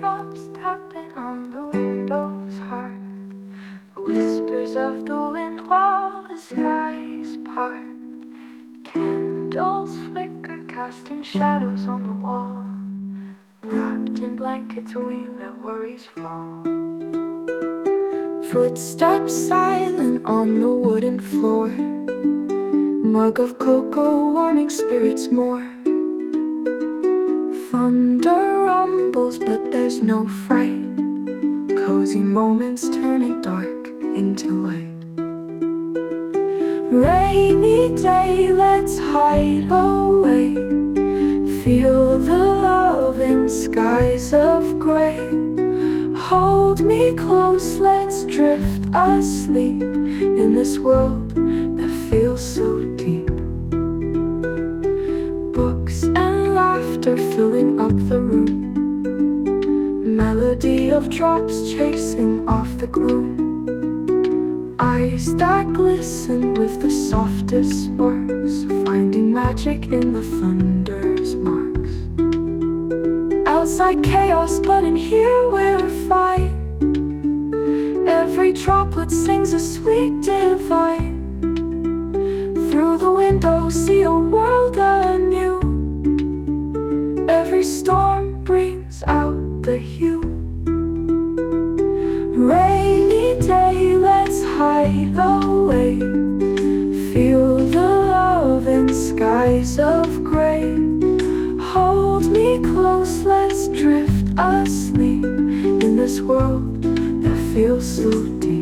raindrops tapping on the window's heart, whispers of the wind while the skies part. Candles flicker, casting shadows on the wall. Wrapped in blankets, we let worries fall. Footsteps silent on the wooden floor. Mug of cocoa warming spirits more. Thunder rumbles, but there's no fright. Cozy moments turning dark into light. Rainy day, let's hide away. Feel the love in skies of gray. Hold me close, let's drift asleep in this world that feels so deep. Books and laughter filling up the room. Melody of drops chasing off the gloom. Eyes that glisten with the softest sparks, finding magic in the thunder's marks. Outside chaos, but in here we're fine. Every droplet sings a sweet divine. Through the window, see a world anew. Every storm brings out the hue. Rainy day, let's hide away. Feel the love in skies of gray. Hold me close, let's drift asleep in this world that feels so deep.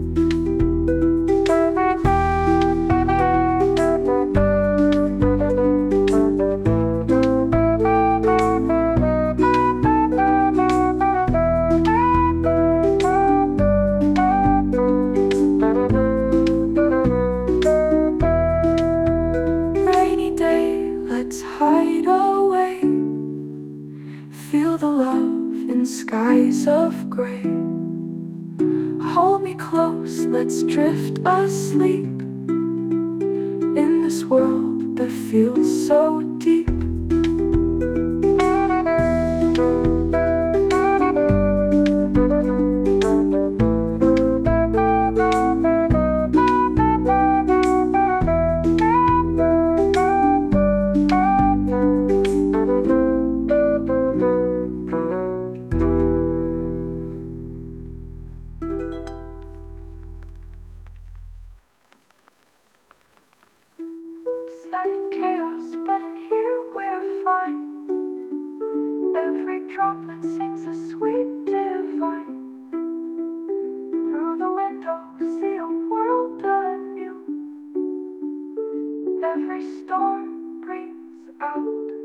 Let's hide away. Feel the love in skies of gray. Hold me close, let's drift asleep in this world that feels so deep. Like chaos, but in here we're fine. Every droplet sings a sweet divine. Through the window, see a world anew. Every storm brings out